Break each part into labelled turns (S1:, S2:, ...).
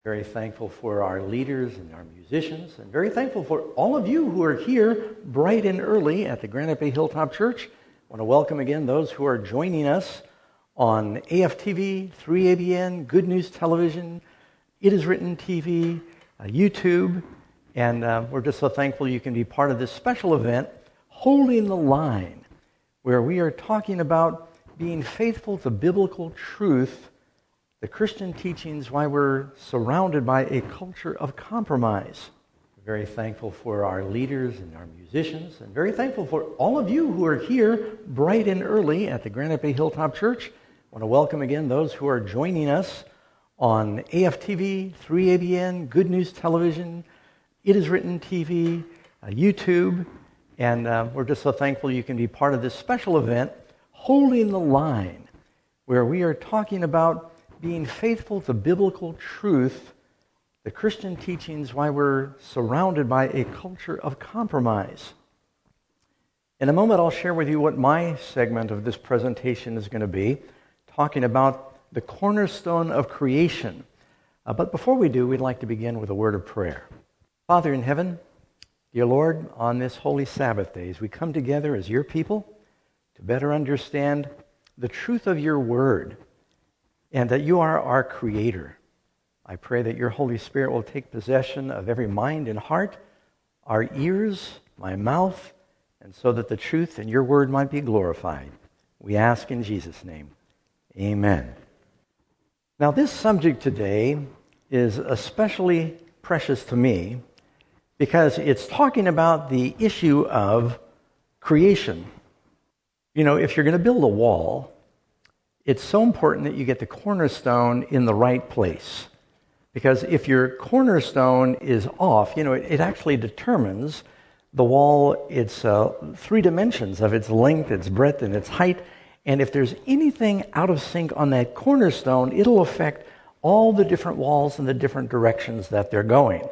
S1: Very thankful for our leaders and our musicians, and very thankful for all of you who are here bright and early at the Granite Bay Hilltop Church. I want to welcome again those who are joining us on AFTV, 3ABN, Good News Television, It Is Written TV, YouTube, and we're just so thankful you can be part of this special event, Holding the Line, where we are talking about being faithful to biblical truth, the Christian teachings, why we're surrounded by a culture of compromise. We're very thankful for our leaders and our musicians, and very thankful for all of you who are here bright and early at the Granite Bay Hilltop Church. I want to welcome again those who are joining us on AFTV, 3ABN, Good News Television, It Is Written TV, YouTube, and we're just so thankful you can be part of this special event, Holding the Line, where we are talking about being faithful to biblical truth, the Christian teachings, why we're surrounded by a culture of compromise. In a moment, I'll share with you what my segment of this presentation is going to be, talking about the cornerstone of creation. But before we do, we'd like to begin with a word of prayer. Father in heaven, dear Lord, on this holy Sabbath day, as we come together as your people to better understand the truth of your word, and that you are our Creator. I pray that your Holy Spirit will take possession of every mind and heart, our ears, my mouth, and so that the truth in your word might be glorified. We ask in Jesus' name. Amen. Now, this subject today is especially precious to me because it's talking about the issue of creation. You know, if you're going to build a wall, it's so important that you get the cornerstone in the right place. Because if your cornerstone is off, it actually determines the wall, its three dimensions of its length, its breadth, and its height. And if there's anything out of sync on that cornerstone, it'll affect all the different walls in the different directions that they're going.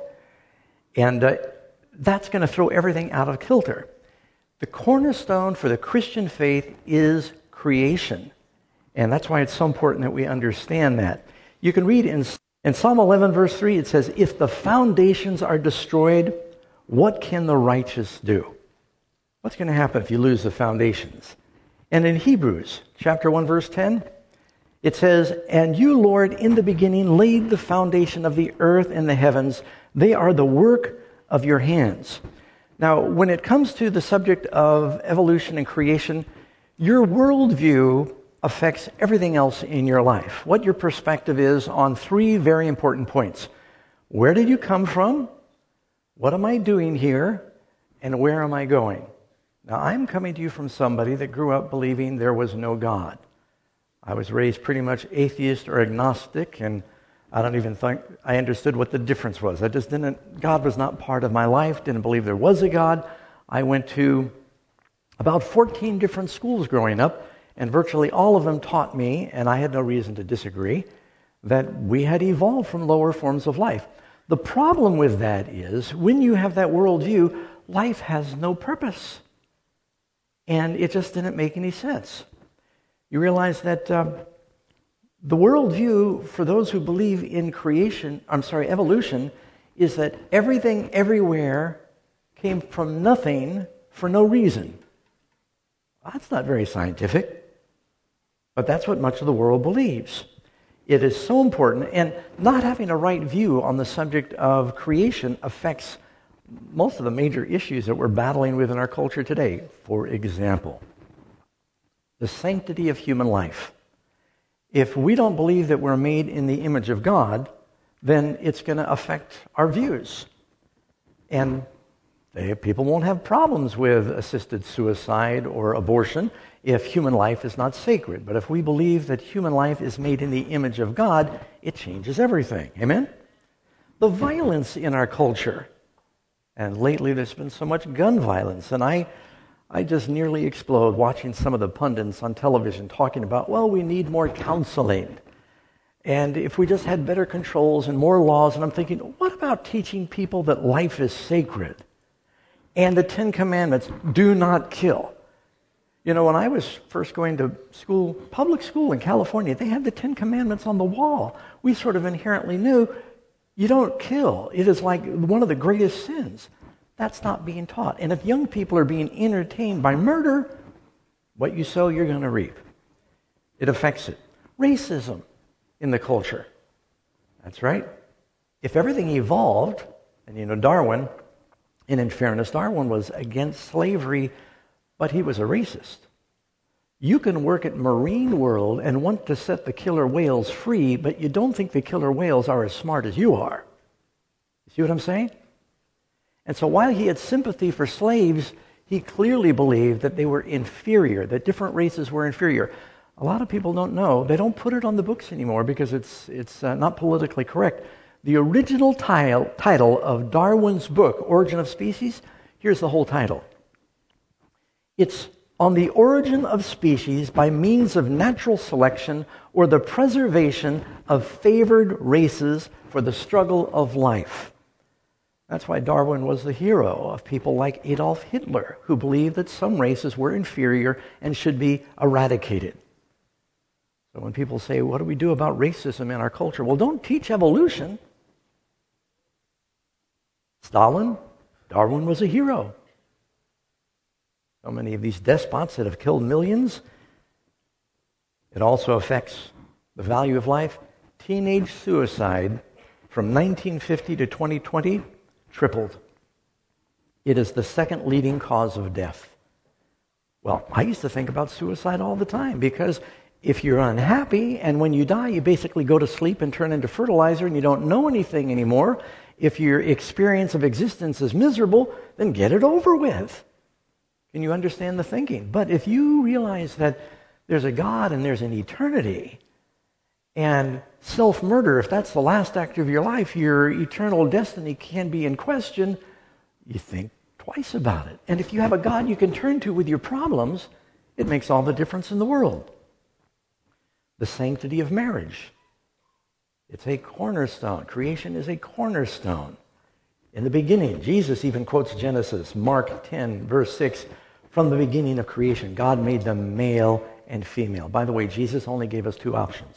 S1: And that's going to throw everything out of kilter. The cornerstone for the Christian faith is creation. And that's why it's so important that we understand that. You can read in Psalm 11, verse 3, it says, "If the foundations are destroyed, what can the righteous do?" What's going to happen if you lose the foundations? And in Hebrews, chapter 1, verse 10, it says, "And you, Lord, in the beginning laid the foundation of the earth and the heavens. They are the work of your hands." Now, when it comes to the subject of evolution and creation, your worldview affects everything else in your life. What your perspective is on three very important points. Where did you come from? What am I doing here? And where am I going? Now, I'm coming to you from somebody that grew up believing there was no God. I was raised pretty much atheist or agnostic, and I don't even think I understood what the difference was. God was not part of my life, didn't believe there was a God. I went to about 14 different schools growing up, and virtually all of them taught me, and I had no reason to disagree, that we had evolved from lower forms of life. The problem with that is, when you have that worldview, life has no purpose. And it just didn't make any sense. You realize that the worldview for those who believe in evolution, is that everything everywhere came from nothing for no reason. That's not very scientific. But that's what much of the world believes. It is so important, and not having a right view on the subject of creation affects most of the major issues that we're battling with in our culture today. For example, the sanctity of human life. If we don't believe that we're made in the image of God, then it's going to affect our views. And people won't have problems with assisted suicide or abortion if human life is not sacred. But if we believe that human life is made in the image of God, it changes everything. Amen? The violence in our culture. And lately there's been so much gun violence. And I just nearly explode watching some of the pundits on television talking about, well, we need more counseling. And if we just had better controls and more laws. And I'm thinking, what about teaching people that life is sacred? And the 10 Commandments, do not kill. You know, when I was first going to school, public school in California, they had the 10 Commandments on the wall. We sort of inherently knew You don't kill. It is like one of the greatest sins. That's not being taught. And if young people are being entertained by murder, what you sow, you're going to reap. It affects it. Racism in the culture. That's right. If everything evolved, and Darwin, and in fairness, Darwin was against slavery, but he was a racist. You can work at Marine World and want to set the killer whales free, but you don't think the killer whales are as smart as you are. You see what I'm saying? And so while he had sympathy for slaves, he clearly believed that they were inferior, that different races were inferior. A lot of people don't know. They don't put it on the books anymore because it's not politically correct. The original title of Darwin's book, Origin of Species, here's the whole title. It's On the Origin of Species by Means of Natural Selection or the Preservation of Favored Races for the Struggle of Life. That's why Darwin was the hero of people like Adolf Hitler, who believed that some races were inferior and should be eradicated. So when people say, what do we do about racism in our culture? Well, don't teach evolution. Stalin, Darwin was a hero. So many of these despots that have killed millions. It also affects the value of life. Teenage suicide from 1950 to 2020 tripled. It is the second leading cause of death. Well, I used to think about suicide all the time because if you're unhappy and when you die, you basically go to sleep and turn into fertilizer and you don't know anything anymore. If your experience of existence is miserable, then get it over with. Can you understand the thinking? But if you realize that there's a God and there's an eternity, and self-murder, if that's the last act of your life, your eternal destiny can be in question, you think twice about it. And if you have a God you can turn to with your problems, it makes all the difference in the world. The sanctity of marriage. It's a cornerstone. Creation is a cornerstone. In the beginning, Jesus even quotes Genesis, Mark 10, verse 6, from the beginning of creation, God made them male and female. By the way, Jesus only gave us two options.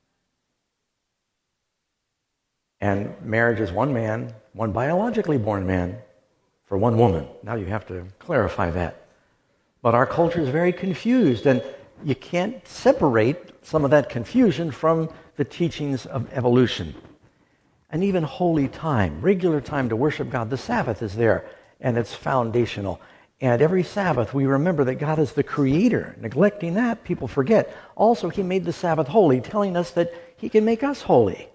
S1: And marriage is one man, one biologically born man, for one woman. Now you have to clarify that. But our culture is very confused, and you can't separate some of that confusion from the teachings of evolution. And even holy time, regular time to worship God. The Sabbath is there, and it's foundational. And every Sabbath, we remember that God is the creator. Neglecting that, people forget. Also, he made the Sabbath holy, telling us that he can make us holy.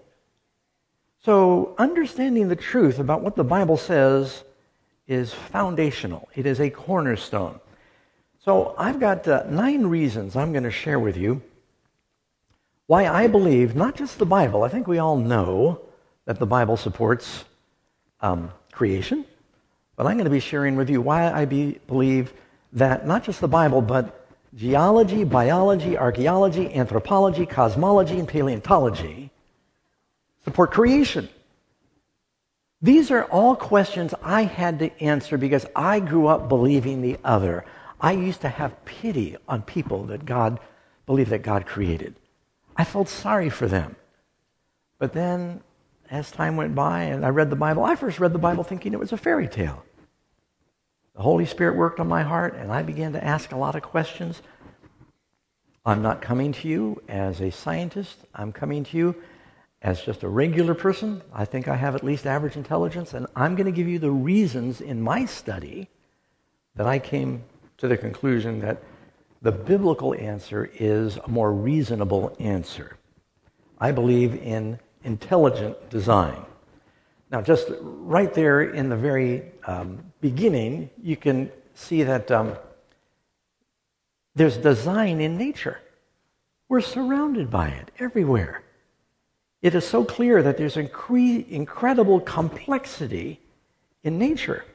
S1: So, understanding the truth about what the Bible says is foundational. It is a cornerstone. So, I've got 9 reasons I'm going to share with you why I believe, not just the Bible, I think we all know that the Bible supports creation, but I'm going to be sharing with you why I believe that not just the Bible, but geology, biology, archaeology, anthropology, cosmology, and paleontology support creation. These are all questions I had to answer because I grew up believing the other. I used to have pity on people that God believed that God created. I felt sorry for them. But then, as time went by and I read the Bible, I first read the Bible thinking it was a fairy tale. The Holy Spirit worked on my heart, and I began to ask a lot of questions. I'm not coming to you as a scientist. I'm coming to you as just a regular person. I think I have at least average intelligence, and I'm going to give you the reasons in my study that I came to the conclusion that the biblical answer is a more reasonable answer. I believe in intelligent design. Now, just right there in the very beginning, you can see that there's design in nature. We're surrounded by it everywhere. It is so clear that there's incredible complexity in nature.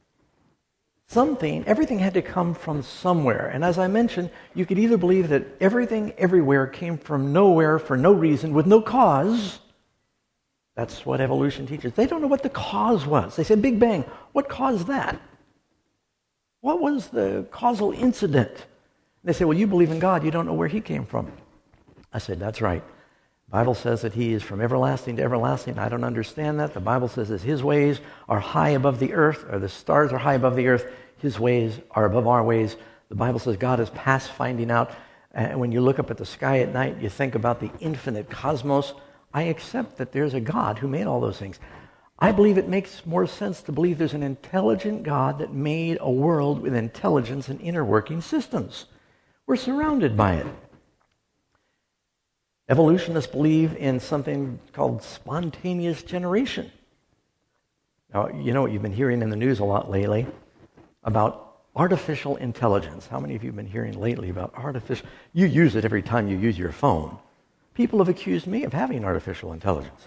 S1: Everything had to come from somewhere. And as I mentioned, you could either believe that everything everywhere came from nowhere for no reason, with no cause. That's what evolution teaches. They don't know what the cause was. They said, Big Bang. What caused that? What was the causal incident? They say, well, you believe in God. You don't know where he came from. I said, that's right. The Bible says that he is from everlasting to everlasting. I don't understand that. The Bible says that his ways are high above the earth, or the stars are high above the earth. His ways are above our ways. The Bible says God is past finding out. And when you look up at the sky at night, you think about the infinite cosmos. I accept that there's a God who made all those things. I believe it makes more sense to believe there's an intelligent God that made a world with intelligence and inner working systems. We're surrounded by it. Evolutionists believe in something called spontaneous generation. Now, you know what you've been hearing in the news a lot lately about artificial intelligence. How many of you have been hearing lately about artificial? You use it every time you use your phone. People have accused me of having artificial intelligence.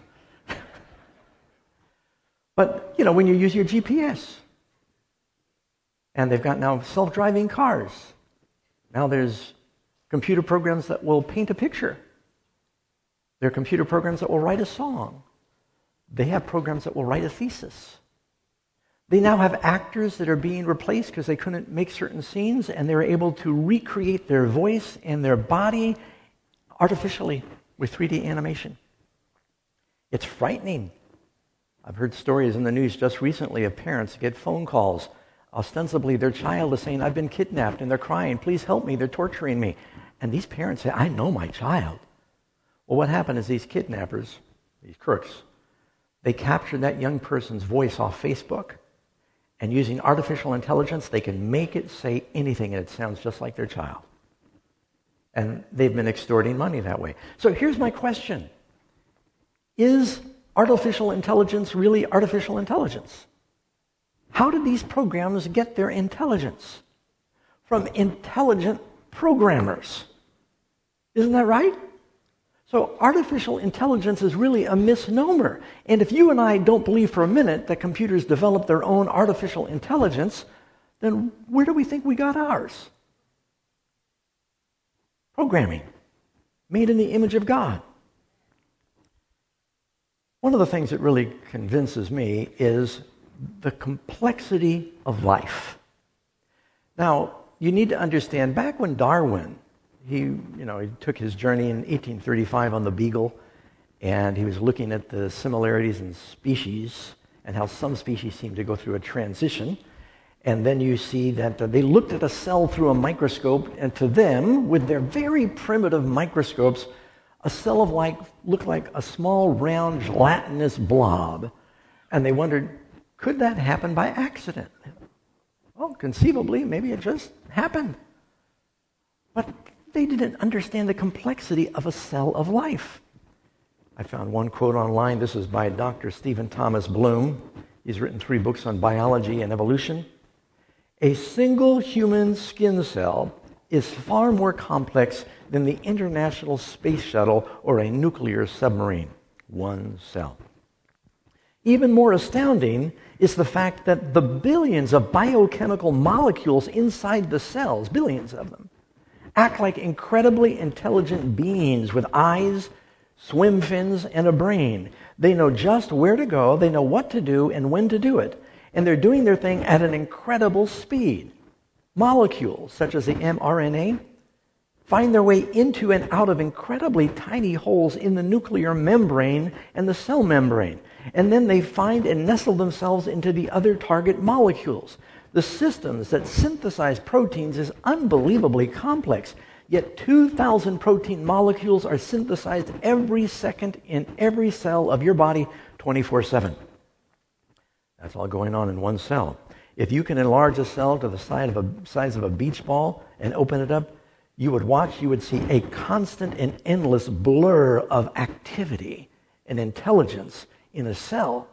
S1: But, when you use your GPS, and they've got now self-driving cars. Now there's computer programs that will paint a picture. There are computer programs that will write a song. They have programs that will write a thesis. They now have actors that are being replaced because they couldn't make certain scenes, and they're able to recreate their voice and their body artificially with 3D animation. It's frightening. I've heard stories in the news just recently of parents get phone calls. Ostensibly, their child is saying, I've been kidnapped, and they're crying, please help me, they're torturing me. And these parents say, I know my child. Well, what happened is these kidnappers, these crooks, they captured that young person's voice off Facebook, and using artificial intelligence, they can make it say anything, and it sounds just like their child. And they've been extorting money that way. So here's my question. Is artificial intelligence really artificial intelligence? How did these programs get their intelligence? From intelligent programmers. Isn't that right? So artificial intelligence is really a misnomer. And if you and I don't believe for a minute that computers develop their own artificial intelligence, then where do we think we got ours? Programming, made in the image of God. One of the things that really convinces me is the complexity of life. Now, you need to understand, back when Darwin, he took his journey in 1835 on the Beagle, and he was looking at the similarities in species and how some species seem to go through a transition. And then you see that they looked at a cell through a microscope, and to them, with their very primitive microscopes, a cell of life looked like a small, round, gelatinous blob. And they wondered, could that happen by accident? Well, conceivably, maybe it just happened. But they didn't understand the complexity of a cell of life. I found one quote online. This is by Dr. Stephen Thomas Bloom. He's written 3 books on biology and evolution. A single human skin cell is far more complex than the International Space Shuttle or a nuclear submarine. One cell. Even more astounding is the fact that the billions of biochemical molecules inside the cells, billions of them, act like incredibly intelligent beings with eyes, swim fins, and a brain. They know just where to go, they know what to do, and when to do it. And they're doing their thing at an incredible speed. Molecules, such as the mRNA, find their way into and out of incredibly tiny holes in the nuclear membrane and the cell membrane. And then they find and nestle themselves into the other target molecules. The systems that synthesize proteins is unbelievably complex. Yet 2,000 protein molecules are synthesized every second in every cell of your body 24/7. That's all going on in one cell. If you can enlarge a cell to the size of a beach ball and open it up, you would see a constant and endless blur of activity and intelligence in a cell.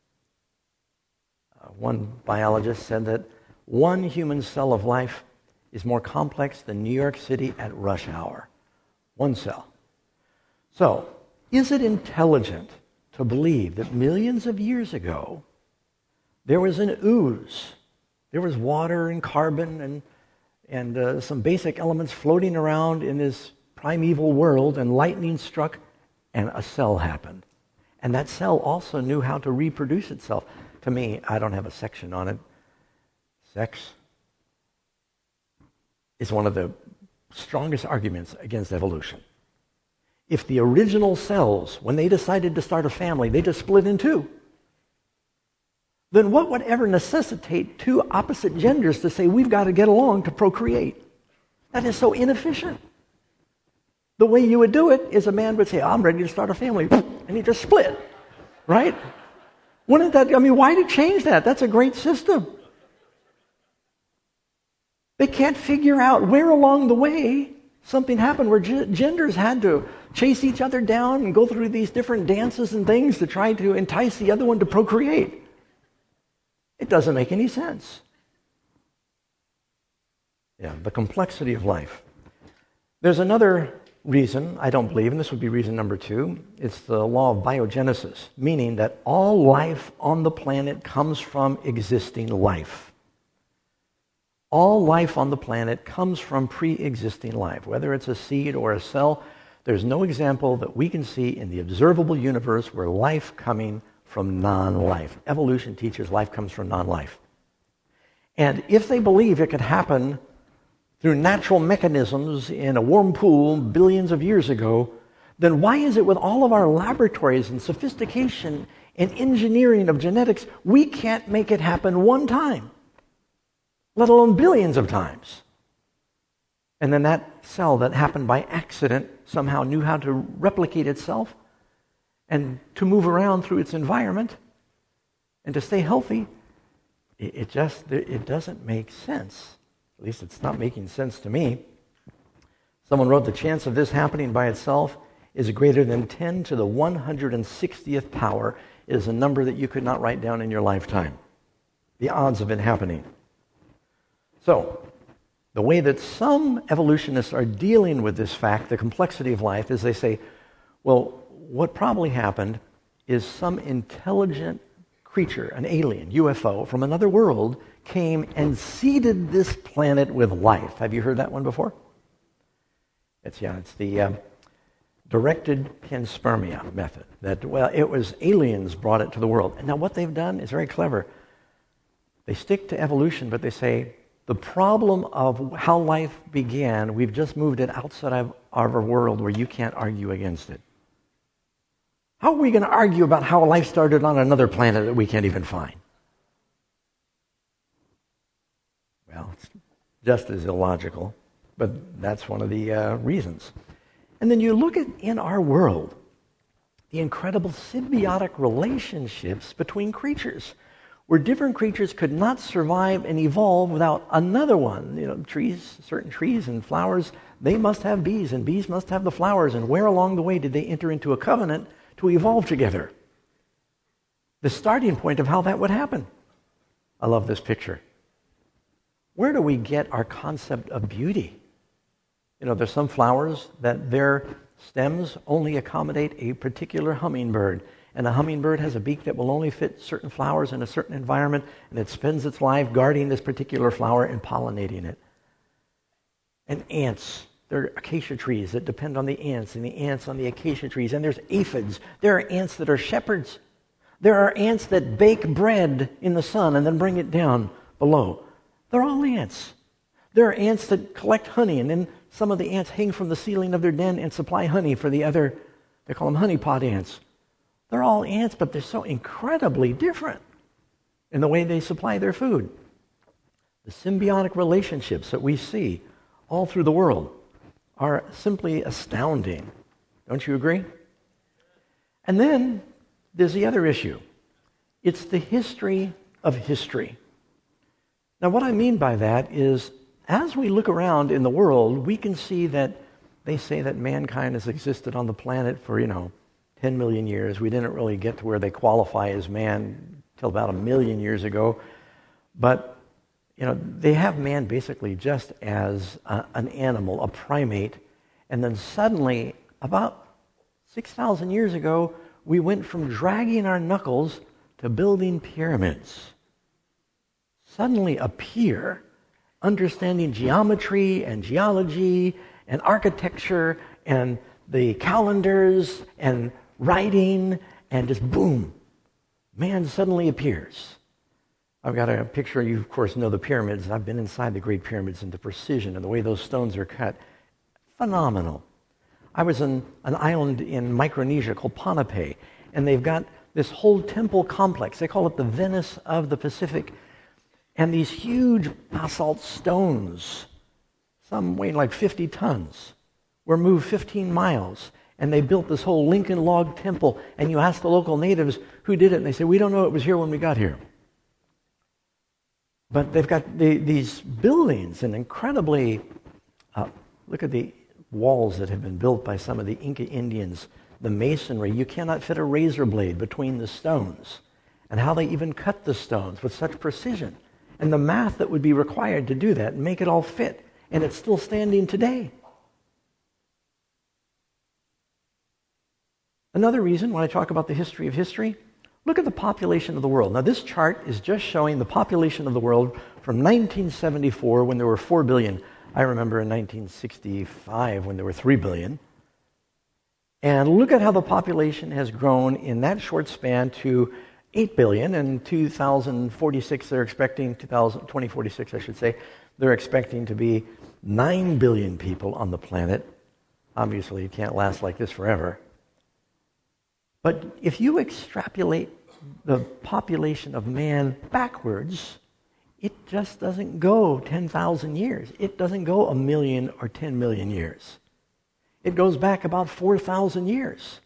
S1: One biologist said that one human cell of life is more complex than New York City at rush hour. One cell. So, is it intelligent to believe that millions of years ago there was an ooze? There was water and carbon and some basic elements floating around in this primeval world, and lightning struck and a cell happened. And that cell also knew how to reproduce itself. To me, I don't have a section on it. Sex is one of the strongest arguments against evolution. if the original cells, when they decided to start a family, they just split in two, then what would ever necessitate two opposite genders to say we've got to get along to procreate? That is so inefficient. The way you would do it is a man would say, I'm ready to start a family, and he just split, right? Wouldn't that, why to change that? That's a great system. They can't figure out where along the way something happened where genders had to chase each other down and go through these different dances and things to try to entice the other one to procreate. It doesn't make any sense. Yeah, the complexity of life. There's another reason, I don't believe, and this would be reason number 2. It's the law of biogenesis, meaning that all life on the planet comes from existing life. All life on the planet comes from pre-existing life, whether it's a seed or a cell. There's no example that we can see in the observable universe where life coming from non-life. Evolution teaches life comes from non-life. And if they believe it could happen through natural mechanisms in a warm pool billions of years ago, then why is it with all of our laboratories and sophistication and engineering of genetics, we can't make it happen one time, let alone billions of times? And then that cell that happened by accident somehow knew how to replicate itself and to move around through its environment and to stay healthy. It doesn't make sense. At least it's not making sense to me. Someone wrote, the chance of this happening by itself is greater than 10 to the 160th power. It is a number that you could not write down in your lifetime. The odds of it happening. So, the way that some evolutionists are dealing with this fact, the complexity of life, is they say, well, what probably happened is some intelligent creature, an alien, UFO, from another world came and seeded this planet with life. Have you heard that one before? It's the directed panspermia method. It was aliens brought it to the world. And now what they've done is very clever. They stick to evolution, but they say, the problem of how life began, we've just moved it outside of our world where you can't argue against it. How are we going to argue about how life started on another planet that we can't even find? Well, it's just as illogical, but that's one of the reasons. And then you look at, in our world, the incredible symbiotic relationships between creatures, where different creatures could not survive and evolve without another one. Trees, certain trees and flowers, they must have bees, and bees must have the flowers. And where along the way did they enter into a covenant to evolve together? The starting point of how that would happen. I love this picture. Where do we get our concept of beauty? There's some flowers that their stems only accommodate a particular hummingbird. And a hummingbird has a beak that will only fit certain flowers in a certain environment, and it spends its life guarding this particular flower and pollinating it. And ants, there are acacia trees that depend on the ants, and the ants on the acacia trees. And there's aphids. There are ants that are shepherds. There are ants that bake bread in the sun and then bring it down below. They're all ants. There are ants that collect honey, and then some of the ants hang from the ceiling of their den and supply honey for the other. They call them honeypot ants. They're all ants, but they're so incredibly different in the way they supply their food. The symbiotic relationships that we see all through the world are simply astounding. Don't you agree? And then there's the other issue. It's the history of history. Now, what I mean by that is, as we look around in the world, we can see that they say that mankind has existed on the planet for, 10 million years. We didn't really get to where they qualify as man till about 1 million years ago. But, they have man basically just as an animal, a primate. And then suddenly, about 6,000 years ago, we went from dragging our knuckles to building pyramids. Suddenly appear understanding geometry and geology and architecture and the calendars and writing, and just boom, man suddenly appears. I've got a picture. You, of course, know the pyramids. I've been inside the Great Pyramids, and the precision and the way those stones are cut, phenomenal. I was on an island in Micronesia called Ponape, and they've got this whole temple complex. They call it the Venice of the Pacific. And these huge basalt stones, some weighing like 50 tons, were moved 15 miles. And they built this whole Lincoln log temple. And you ask the local natives who did it, and they say, we don't know it was here when we got here. But they've got these buildings, and incredibly, look at the walls that have been built by some of the Inca Indians, the masonry. You cannot fit a razor blade between the stones, and how they even cut the stones with such precision, and the math that would be required to do that and make it all fit, and it's still standing today. Another reason when I talk about the history of history, look at the population of the world. Now this chart is just showing the population of the world from 1974 when there were 4 billion. I remember in 1965 when there were 3 billion. And look at how the population has grown in that short span to 8 billion. And 2046, they're expecting, 2046 I should say, they're expecting to be 9 billion people on the planet. Obviously, it can't last like this forever. But if you extrapolate the population of man backwards, it just doesn't go 10,000 years. It doesn't go 1 million or 10 million years. It goes back about 4,000 years.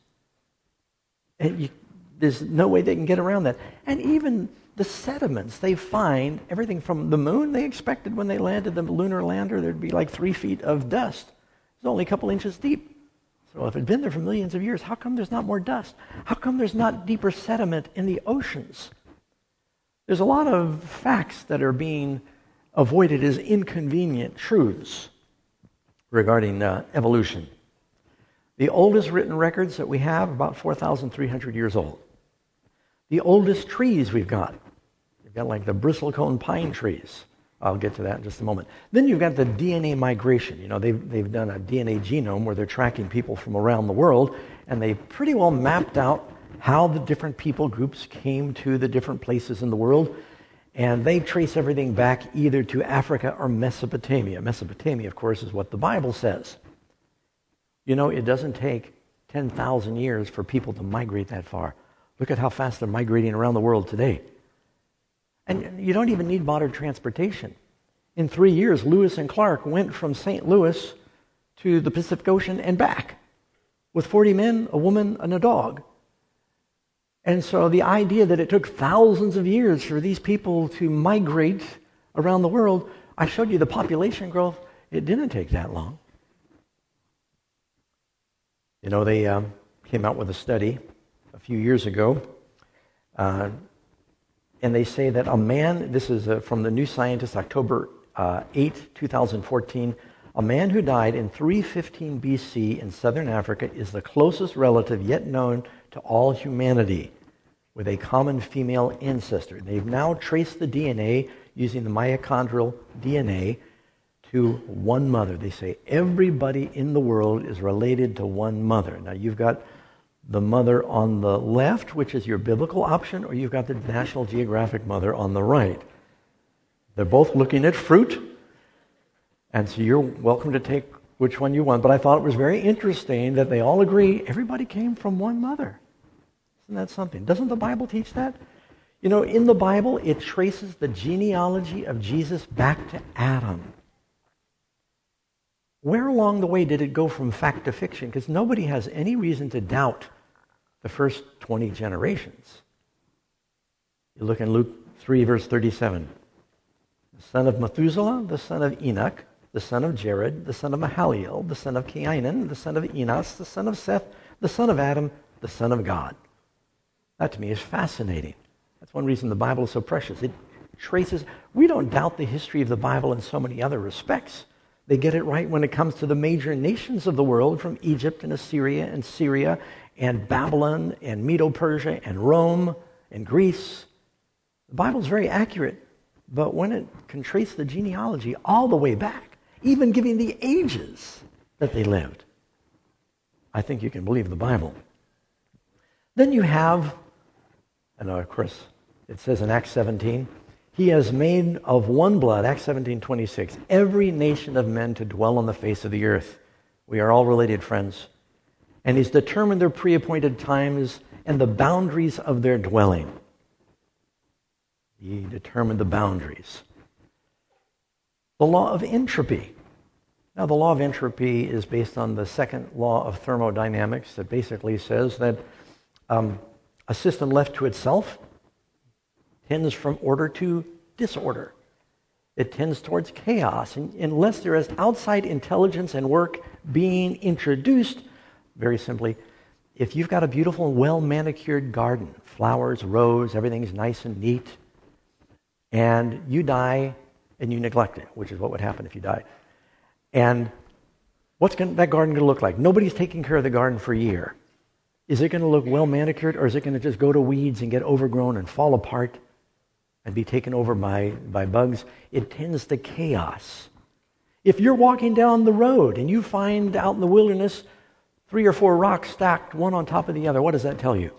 S1: And there's no way they can get around that. And even the sediments they find, everything from the moon, they expected when they landed the lunar lander, there'd be like 3 feet of dust. It's only a couple inches deep. So if it had been there for millions of years, how come there's not more dust? How come there's not deeper sediment in the oceans? There's a lot of facts that are being avoided as inconvenient truths regarding evolution. The oldest written records that we have are about 4,300 years old. The oldest trees we've got like the bristlecone pine trees. I'll get to that in just a moment. Then you've got the DNA migration. You know, they've done a DNA genome where they're tracking people from around the world, and they pretty well mapped out how the different people groups came to the different places in the world, and they trace everything back either to Africa or Mesopotamia. Mesopotamia, of course, is what the Bible says. You know, it doesn't take 10,000 years for people to migrate that far. Look at how fast they're migrating around the world today. And you don't even need modern transportation. In 3 years, Lewis and Clark went from St. Louis to the Pacific Ocean and back with 40 men, a woman, and a dog. And so the idea that it took thousands of years for these people to migrate around the world, I showed you the population growth. It didn't take that long. You know, they came out with a study a few years ago, and they say that a man, this is from the New Scientist, October 8, 2014, a man who died in 315 BC in southern Africa is the closest relative yet known to all humanity with a common female ancestor. They've now traced the DNA using the mitochondrial DNA to one mother. They say everybody in the world is related to one mother. Now you've got the mother on the left, which is your biblical option, or you've got the National Geographic mother on the right. They're both looking at fruit, and so you're welcome to take which one you want. But I thought it was very interesting that they all agree everybody came from one mother. Isn't that something? Doesn't the Bible teach that? You know, in the Bible, it traces the genealogy of Jesus back to Adam. Where along the way did it go from fact to fiction? Because nobody has any reason to doubt the first 20 generations. You look in Luke 3, verse 37. The son of Methuselah, the son of Enoch, the son of Jared, the son of Mahalalel, the son of Cainan, the son of Enos, the son of Seth, the son of Adam, the son of God. That to me is fascinating. That's one reason the Bible is so precious. It traces, we don't doubt the history of the Bible in so many other respects. They get it right when it comes to the major nations of the world, from Egypt and Assyria and Syria and Babylon and Medo-Persia and Rome and Greece. The Bible's very accurate, but when it can trace the genealogy all the way back, even giving the ages that they lived, I think you can believe the Bible. Then you have, and of course it says in Acts 17, He has made of one blood, Acts 17:26, every nation of men to dwell on the face of the earth. We are all related, friends. And he's determined their pre-appointed times and the boundaries of their dwelling. He determined the boundaries. The law of entropy. Now, the law of entropy is based on the second law of thermodynamics that basically says that a system left to itself tends from order to disorder. It tends towards chaos. And unless there is outside intelligence and work being introduced, very simply, if you've got a beautiful and well-manicured garden, flowers, rose, everything's nice and neat, and you die and you neglect it, which is what would happen if you died. And what's that garden going to look like? Nobody's taking care of the garden for a year. Is it going to look well-manicured, or is it going to just go to weeds and get overgrown and fall apart and be taken over by bugs? It tends to chaos. If you're walking down the road and you find out in the wilderness 3 or 4 rocks stacked one on top of the other, what does that tell you?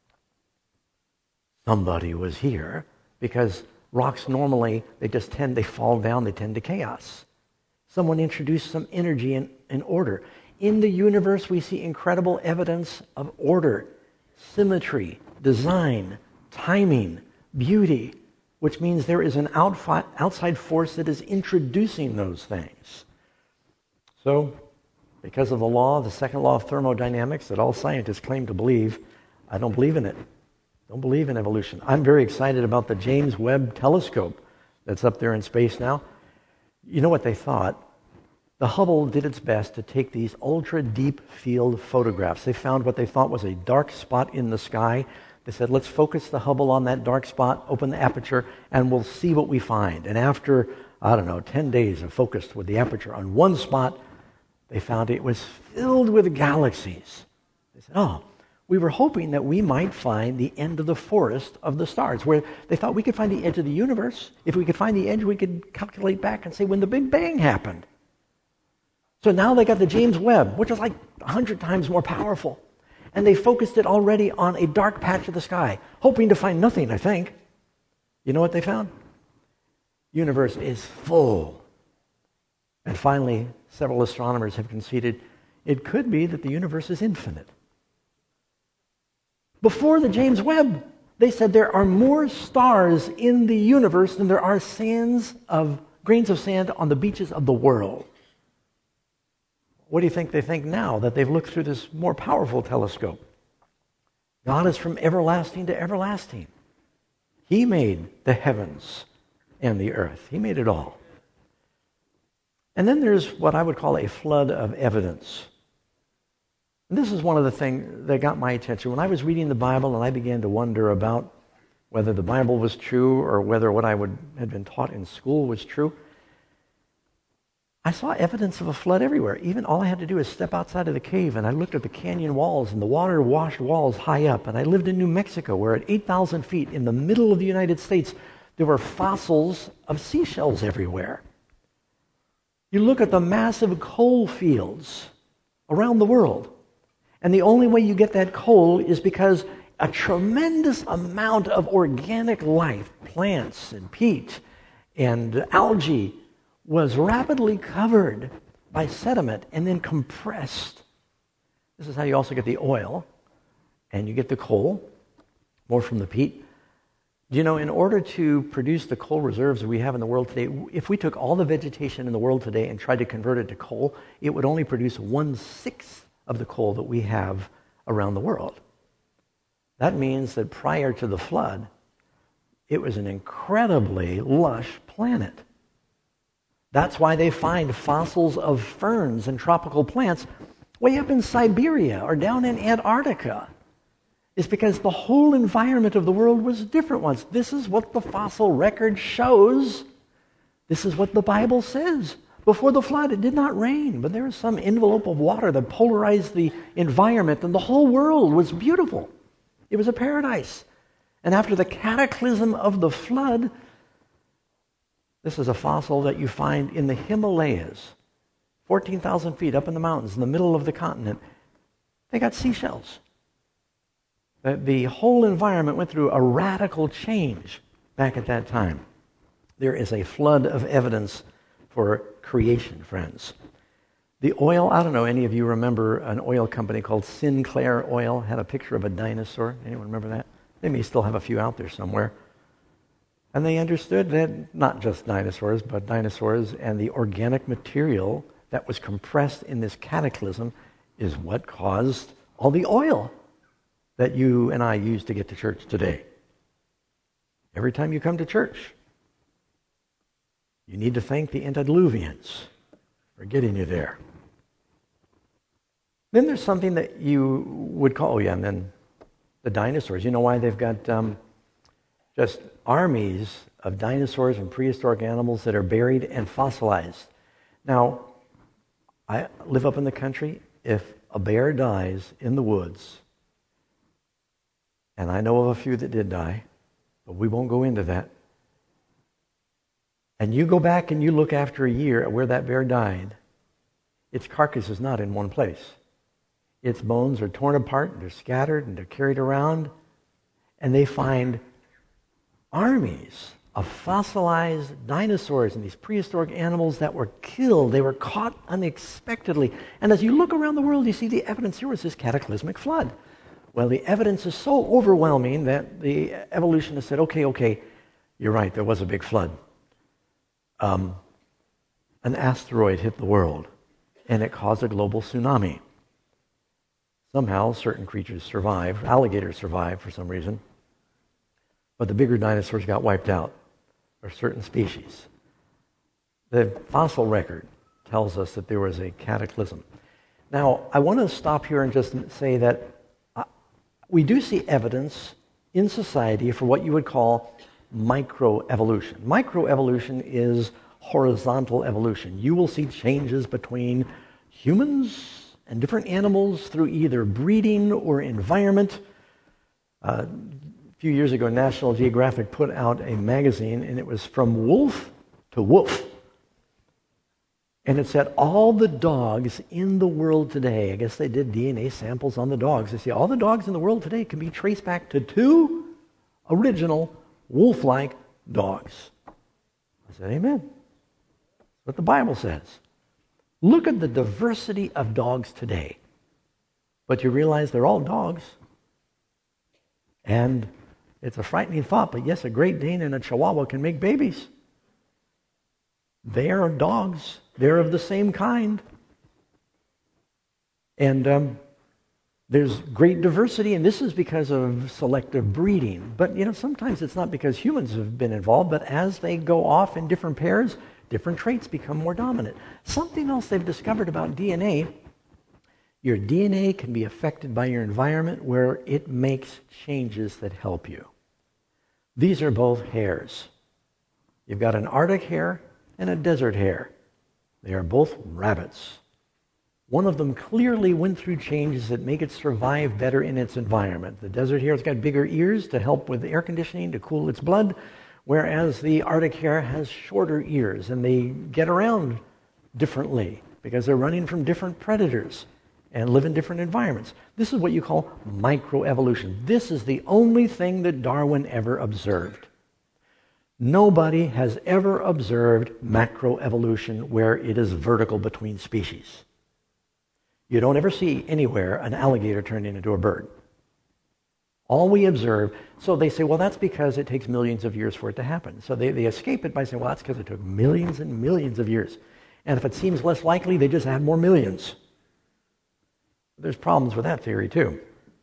S1: Somebody was here, because rocks normally, they fall down, they tend to chaos. Someone introduced some energy and order. In the universe, we see incredible evidence of order, symmetry, design, timing, beauty, which means there is an outside force that is introducing those things. So, because of the law, the second law of thermodynamics that all scientists claim to believe, I don't believe in it. Don't believe in evolution. I'm very excited about the James Webb Telescope that's up there in space now. You know what they thought? The Hubble did its best to take these ultra-deep field photographs. They found what they thought was a dark spot in the sky. They said, let's focus the Hubble on that dark spot, open the aperture, and we'll see what we find. And after, 10 days of focus with the aperture on one spot, they found it was filled with galaxies. They said, we were hoping that we might find the end of the forest of the stars, where they thought we could find the edge of the universe. If we could find the edge, we could calculate back and say when the Big Bang happened. So now they got the James Webb, which is like 100 times more powerful. And they focused it already on a dark patch of the sky, hoping to find nothing, I think. You know what they found? The universe is full. And finally, several astronomers have conceded it could be that the universe is infinite. Before the James Webb, they said there are more stars in the universe than there are grains of sand on the beaches of the world. What do you think they think now that they've looked through this more powerful telescope? God is from everlasting to everlasting. He made the heavens and the earth. He made it all. And then there's what I would call a flood of evidence. And this is one of the things that got my attention. When I was reading the Bible and I began to wonder about whether the Bible was true or whether what I had been taught in school was true, I saw evidence of a flood everywhere. Even all I had to do is step outside of the cave, and I looked at the canyon walls and the water-washed walls high up. And I lived in New Mexico, where at 8,000 feet in the middle of the United States, there were fossils of seashells everywhere. You look at the massive coal fields around the world, and the only way you get that coal is because a tremendous amount of organic life, plants and peat and algae, was rapidly covered by sediment and then compressed. This is how you also get the oil, and you get the coal, more from the peat. You know, in order to produce the coal reserves that we have in the world today, if we took all the vegetation in the world today and tried to convert it to coal, it would only produce 1/6 of the coal that we have around the world. That means that prior to the flood, it was an incredibly lush planet. That's why they find fossils of ferns and tropical plants way up in Siberia or down in Antarctica. It's because the whole environment of the world was different once. This is what the fossil record shows. This is what the Bible says. Before the flood, it did not rain, but there was some envelope of water that polarized the environment, and the whole world was beautiful. It was a paradise. And after the cataclysm of the flood, this is a fossil that you find in the Himalayas, 14,000 feet up in the mountains in the middle of the continent. They got seashells. The whole environment went through a radical change back at that time. There is a flood of evidence for creation, friends. The oil, I don't know, any of you remember an oil company called Sinclair Oil, had a picture of a dinosaur. Anyone remember that? They may still have a few out there somewhere. And they understood that not just dinosaurs, but dinosaurs and the organic material that was compressed in this cataclysm is what caused all the oil that you and I use to get to church today. Every time you come to church, you need to thank the antediluvians for getting you there. Then there's something that you would call, and then the dinosaurs. You know why they've got just armies of dinosaurs and prehistoric animals that are buried and fossilized. Now, I live up in the country. If a bear dies in the woods, and I know of a few that did die, but we won't go into that, and you go back and you look after a year at where that bear died, its carcass is not in one place. Its bones are torn apart, and they're scattered, and they're carried around, and they find armies of fossilized dinosaurs and these prehistoric animals that were killed. They were caught unexpectedly. And as you look around the world, you see the evidence. Here was this cataclysmic flood. Well, the evidence is so overwhelming that the evolutionists said, okay, you're right, there was a big flood. An asteroid hit the world, and it caused a global tsunami. Somehow, certain creatures survived. Alligators survived for some reason. But the bigger dinosaurs got wiped out, or certain species. The fossil record tells us that there was a cataclysm. Now, I want to stop here and just say that we do see evidence in society for what you would call microevolution. Microevolution is horizontal evolution. You will see changes between humans and different animals through either breeding or environment. A few years ago, National Geographic put out a magazine, and it was From Wolf to Woof. And it said all the dogs in the world today, I guess they did DNA samples on the dogs. They say all the dogs in the world today can be traced back to 2 original wolf-like dogs. I said, amen. That's what the Bible says. Look at the diversity of dogs today. But you realize they're all dogs. And it's a frightening thought, but yes, a Great Dane and a Chihuahua can make babies. They are dogs. They're of the same kind. And there's great diversity, and this is because of selective breeding. But, sometimes it's not because humans have been involved, but as they go off in different pairs, different traits become more dominant. Something else they've discovered about DNA, your DNA can be affected by your environment where it makes changes that help you. These are both hares. You've got an Arctic hare and a desert hare. They are both rabbits. One of them clearly went through changes that make it survive better in its environment. The desert hare's got bigger ears to help with the air conditioning, to cool its blood, whereas the Arctic hare has shorter ears, and they get around differently because they're running from different predators and live in different environments. This is what you call microevolution. This is the only thing that Darwin ever observed. Nobody has ever observed macroevolution where it is vertical between species. You don't ever see anywhere an alligator turning into a bird. All we observe, so they say, well, that's because it takes millions of years for it to happen. So they escape it by saying, well, that's because it took millions and millions of years. And if it seems less likely, they just add more millions. There's problems with that theory, too.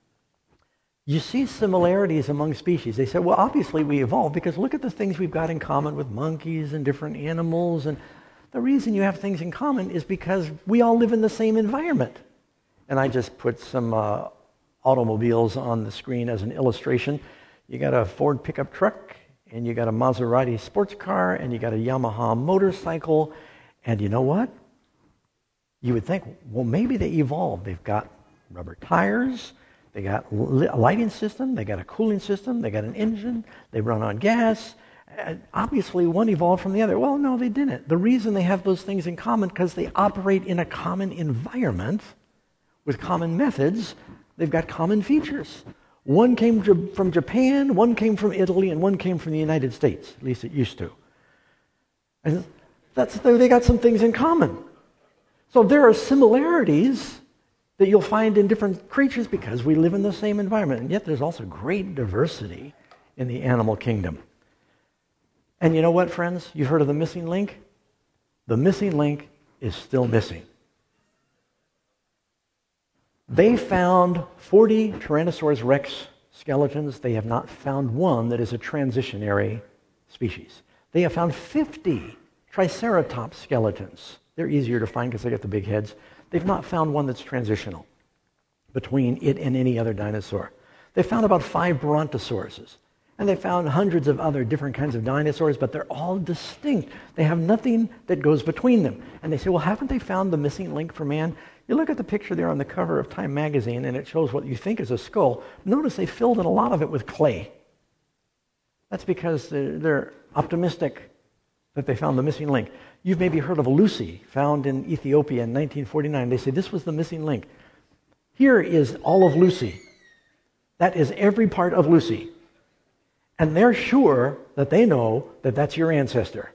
S1: You see similarities among species. They say, well, obviously we evolved because look at the things we've got in common with monkeys and different animals. And the reason you have things in common is because we all live in the same environment. And I just put some automobiles on the screen as an illustration. You got a Ford pickup truck, and you got a Maserati sports car, and you got a Yamaha motorcycle. And you know what? You would think, well, maybe they evolved. They've got rubber tires. They got a lighting system, they got a cooling system, they got an engine, they run on gas. Obviously, one evolved from the other. Well, no, they didn't. The reason they have those things in common because they operate in a common environment with common methods. They've got common features. One came from Japan, one came from Italy, and one came from the United States. At least it used to. And they got some things in common. So there are similarities that you'll find in different creatures because we live in the same environment. And yet there's also great diversity in the animal kingdom. And you know what, friends? You've heard of the missing link? The missing link is still missing. They found 40 Tyrannosaurus rex skeletons. They have not found one that is a transitionary species. They have found 50 Triceratops skeletons. They're easier to find because they got the big heads. They've not found one that's transitional between it and any other dinosaur. They found about 5 Brontosauruses. And they found hundreds of other different kinds of dinosaurs, but they're all distinct. They have nothing that goes between them. And they say, well, haven't they found the missing link for man? You look at the picture there on the cover of Time magazine, and it shows what you think is a skull. Notice they filled in a lot of it with clay. That's because they're optimistic that they found the missing link. You've maybe heard of Lucy, found in Ethiopia in 1949. They say this was the missing link. Here is all of Lucy. That is every part of Lucy. And they're sure that they know that that's your ancestor.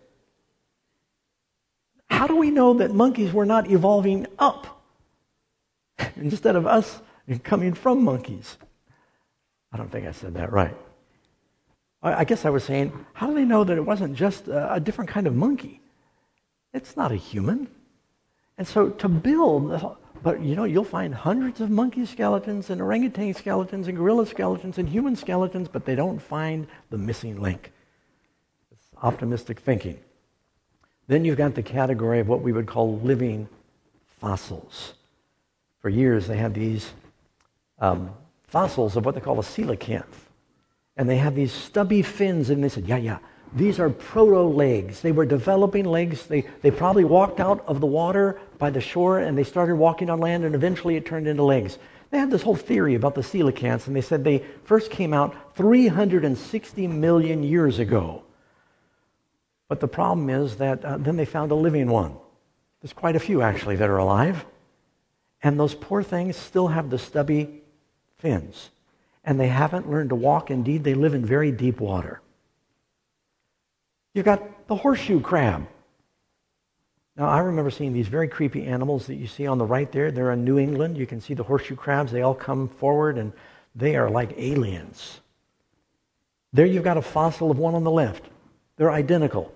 S1: How do we know that monkeys were not evolving up instead of us coming from monkeys? I don't think I said that right. I guess I was saying, how do they know that it wasn't just a different kind of monkey? It's not a human. And so to build, but you'll find hundreds of monkey skeletons and orangutan skeletons and gorilla skeletons and human skeletons, but they don't find the missing link. It's optimistic thinking. Then you've got the category of what we would call living fossils. For years they had these fossils of what they call a coelacanth. And they have these stubby fins, and they said, these are proto-legs. They were developing legs. They probably walked out of the water by the shore, and they started walking on land, and eventually it turned into legs. They had this whole theory about the coelacanths, and they said they first came out 360 million years ago. But the problem is that then they found a living one. There's quite a few, actually, that are alive. And those poor things still have the stubby fins. And they haven't learned to walk. Indeed, they live in very deep water. You've got the horseshoe crab. Now, I remember seeing these very creepy animals that you see on the right there. They're in New England. You can see the horseshoe crabs. They all come forward, and they are like aliens. There you've got a fossil of one on the left. They're identical.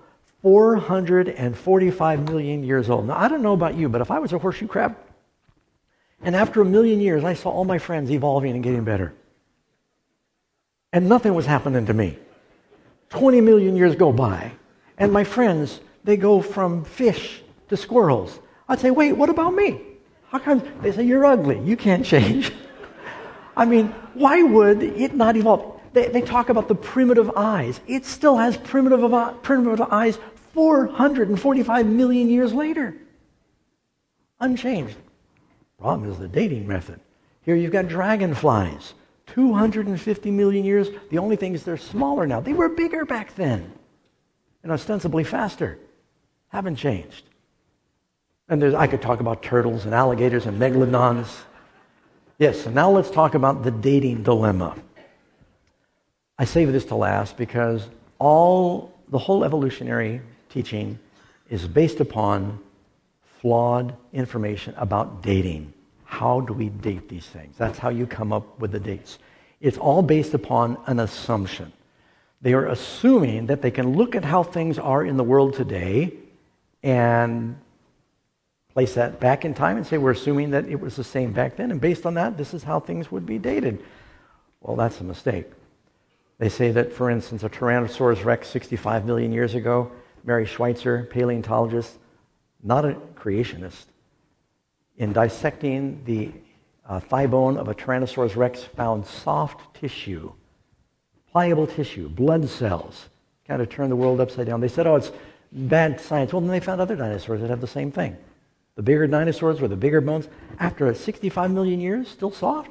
S1: 445 million years old. Now, I don't know about you, but if I was a horseshoe crab, and after 1 million years, I saw all my friends evolving and getting better, and nothing was happening to me. 20 million years go by, and my friends, they go from fish to squirrels. I'd say, wait, what about me? How come? They say, you're ugly. You can't change. I mean, why would it not evolve? They talk about the primitive eyes. It still has primitive eyes 445 million years later. Unchanged. Problem is the dating method. Here you've got dragonflies. 250 million years. The only thing is they're smaller now. They were bigger back then and ostensibly faster. Haven't changed. And I could talk about turtles and alligators and megalodons. Yes, and now let's talk about the dating dilemma. I save this to last because the whole evolutionary teaching is based upon flawed information about dating. How do we date these things? That's how you come up with the dates. It's all based upon an assumption. They are assuming that they can look at how things are in the world today and place that back in time and say, we're assuming that it was the same back then, and based on that, this is how things would be dated. Well, that's a mistake. They say that, for instance, a Tyrannosaurus rex 65 million years ago, Mary Schweitzer, paleontologist, not a creationist, in dissecting the thigh bone of a Tyrannosaurus rex, found soft tissue, pliable tissue, blood cells. Kind of turned the world upside down. They said, it's bad science. Well, then they found other dinosaurs that have the same thing. The bigger dinosaurs with the bigger bones, after 65 million years, still soft.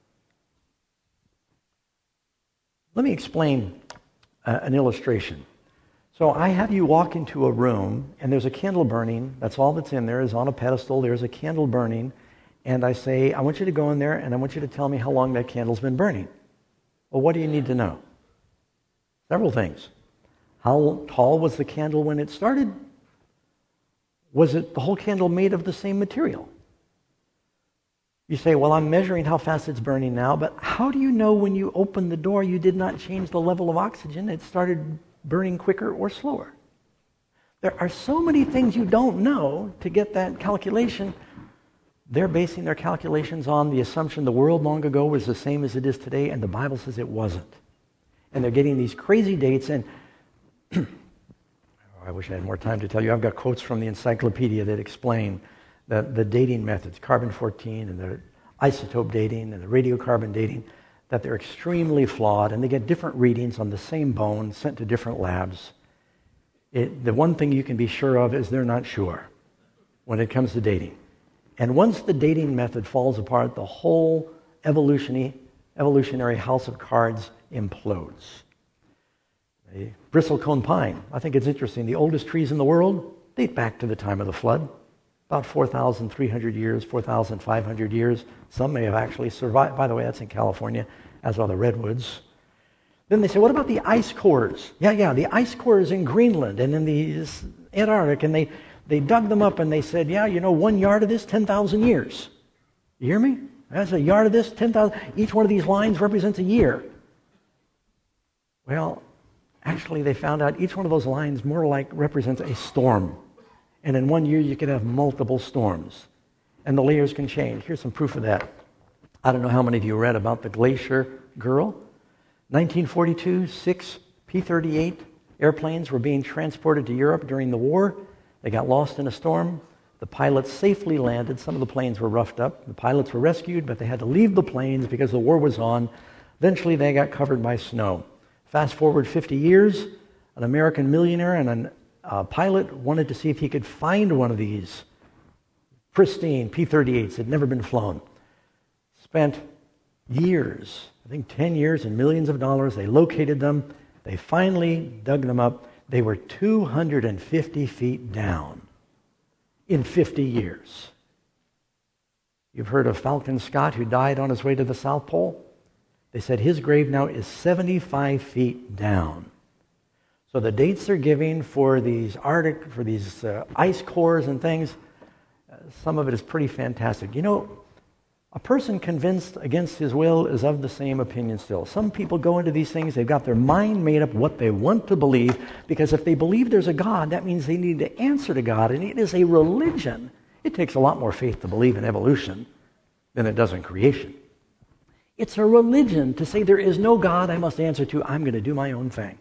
S1: Let me explain an illustration. So I have you walk into a room, and there's a candle burning. That's all that's in there is on a pedestal. There's a candle burning. And I say, I want you to go in there, and I want you to tell me how long that candle's been burning. Well, what do you need to know? Several things. How tall was the candle when it started? Was it the whole candle made of the same material? You say, well, I'm measuring how fast it's burning now, but how do you know when you opened the door you did not change the level of oxygen? It started burning quicker or slower. There are so many things you don't know to get that calculation. They're basing their calculations on the assumption the world long ago was the same as it is today, and the Bible says it wasn't. And they're getting these crazy dates, and I wish I had more time to tell you. I've got quotes from the encyclopedia that explain the dating methods, carbon-14 and the isotope dating and the radiocarbon dating, that they're extremely flawed, and they get different readings on the same bone sent to different labs. The one thing you can be sure of is they're not sure when it comes to dating. And once the dating method falls apart, the whole evolutionary house of cards implodes. The bristlecone pine, I think it's interesting. The oldest trees in the world date back to the time of the flood, about 4,300 years, 4,500 years. Some may have actually survived. By the way, that's in California, as are the redwoods. Then they say, what about the ice cores? Yeah, the ice cores in Greenland and in the Antarctic, and they dug them up and they said, 1 yard of this, 10,000 years. You hear me? That's a yard of this, 10,000. Each one of these lines represents a year. Well, actually, they found out each one of those lines more like represents a storm. And in 1 year, you could have multiple storms. And the layers can change. Here's some proof of that. I don't know how many of you read about the Glacier Girl. 1942, 6 P-38 airplanes were being transported to Europe during the war. They got lost in a storm. The pilots safely landed. Some of the planes were roughed up. The pilots were rescued, but they had to leave the planes because the war was on. Eventually, they got covered by snow. Fast forward 50 years, an American millionaire and a pilot wanted to see if he could find one of these pristine P-38s that had never been flown. Spent years, I think 10 years and millions of dollars. They located them. They finally dug them up. They were 250 feet down in 50 years. You've heard of Falcon Scott, who died on his way to the South Pole? They said his grave now is 75 feet down. So the dates they're giving for these ice cores and things, some of it is pretty fantastic. A person convinced against his will is of the same opinion still. Some people go into these things, they've got their mind made up what they want to believe, because if they believe there's a God, that means they need to answer to God, and it is a religion. It takes a lot more faith to believe in evolution than it does in creation. It's a religion to say there is no God I must answer to. I'm going to do my own thing.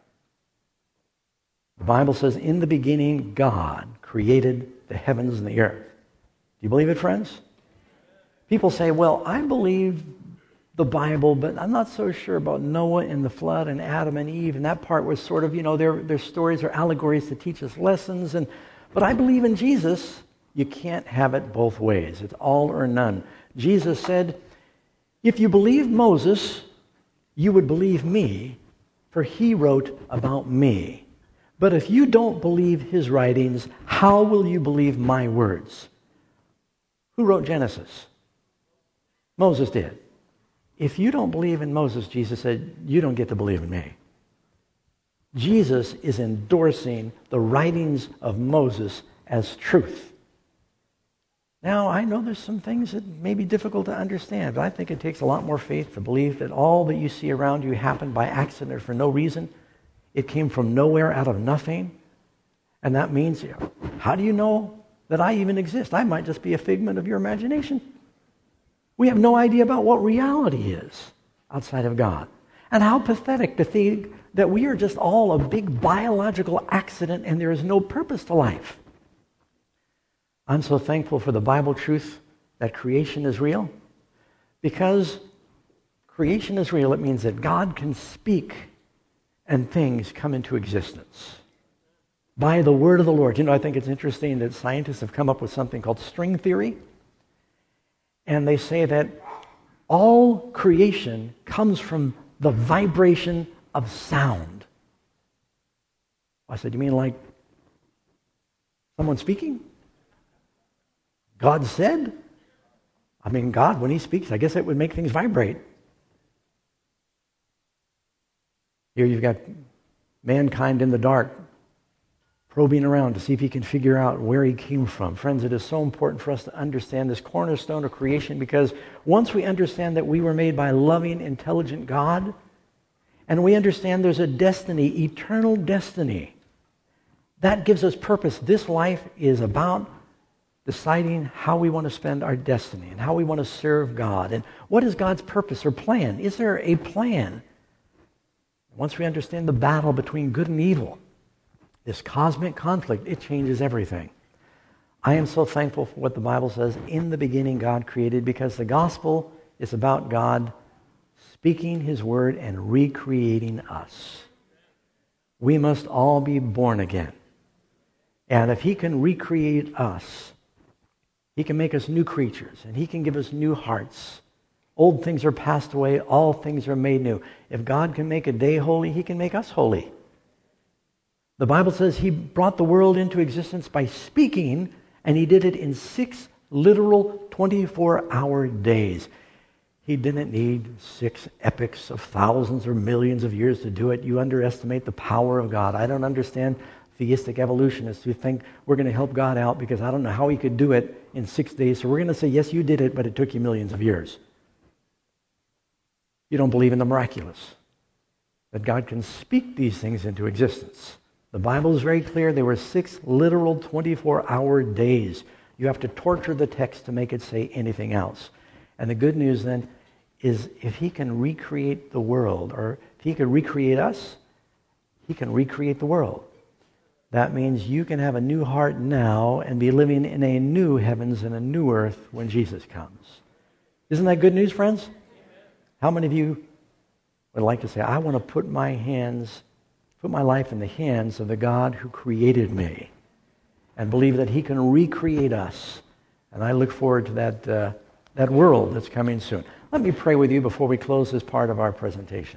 S1: The Bible says, in the beginning, God created the heavens and the earth. Do you believe it, friends? People say, well, I believe the Bible, but I'm not so sure about Noah and the flood and Adam and Eve, and that part was sort of, their stories or allegories to teach us lessons. But I believe in Jesus. You can't have it both ways. It's all or none. Jesus said, if you believed Moses, you would believe me, for he wrote about me. But if you don't believe his writings, how will you believe my words? Who wrote Genesis? Moses did. If you don't believe in Moses, Jesus said, you don't get to believe in me. Jesus is endorsing the writings of Moses as truth. Now, I know there's some things that may be difficult to understand, but I think it takes a lot more faith to believe that all that you see around you happened by accident or for no reason. It came from nowhere, out of nothing. And that means, how do you know that I even exist? I might just be a figment of your imagination. We have no idea about what reality is outside of God. And how pathetic to think that we are just all a big biological accident and there is no purpose to life. I'm so thankful for the Bible truth that creation is real. Because creation is real, it means that God can speak and things come into existence by the word of the Lord. I think it's interesting that scientists have come up with something called string theory. And they say that all creation comes from the vibration of sound. I said, you mean like someone speaking? God said? God, when he speaks, I guess it would make things vibrate. Here you've got mankind in the dark probing around to see if he can figure out where he came from. Friends, it is so important for us to understand this cornerstone of creation, because once we understand that we were made by a loving, intelligent God, and we understand there's a destiny, eternal destiny, that gives us purpose. This life is about deciding how we want to spend our destiny and how we want to serve God. And what is God's purpose or plan? Is there a plan? Once we understand the battle between good and evil, this cosmic conflict, it changes everything. I am so thankful for what the Bible says, in the beginning God created, because the gospel is about God speaking his word and recreating us. We must all be born again. And if he can recreate us, he can make us new creatures, and he can give us new hearts. Old things are passed away, all things are made new. If God can make a day holy, he can make us holy. The Bible says he brought the world into existence by speaking, and he did it in 6 literal 24-hour days. He didn't need 6 epics of thousands or millions of years to do it. You underestimate the power of God. I don't understand theistic evolutionists who think we're going to help God out because I don't know how he could do it in 6 days. So we're going to say, yes, you did it, but it took you millions of years. You don't believe in the miraculous, that God can speak these things into existence. The Bible is very clear. There were 6 literal 24-hour days. You have to torture the text to make it say anything else. And the good news then is, if he can recreate the world, or if he can recreate us, he can recreate the world. That means you can have a new heart now and be living in a new heavens and a new earth when Jesus comes. Isn't that good news, friends? How many of you would like to say, I want to put my life in the hands of the God who created me, and believe that he can recreate us? And I look forward to that world that's coming soon. Let me pray with you before we close this part of our presentation.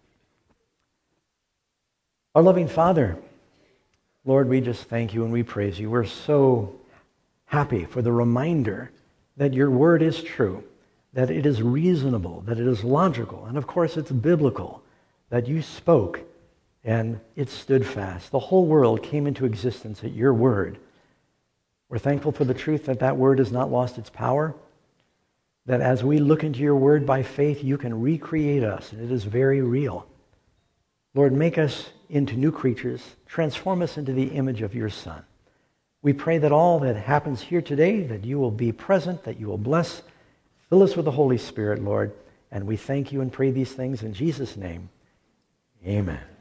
S1: Our loving Father, Lord, we just thank you and we praise you. We're so happy for the reminder that your word is true, that it is reasonable, that it is logical, and of course it's biblical, that you spoke and it stood fast. The whole world came into existence at your word. We're thankful for the truth that that word has not lost its power, that as we look into your word by faith, you can recreate us, and it is very real. Lord, make us into new creatures. Transform us into the image of your Son. We pray that all that happens here today, that you will be present, that you will bless. Fill us with the Holy Spirit, Lord. And we thank you and pray these things in Jesus' name. Amen.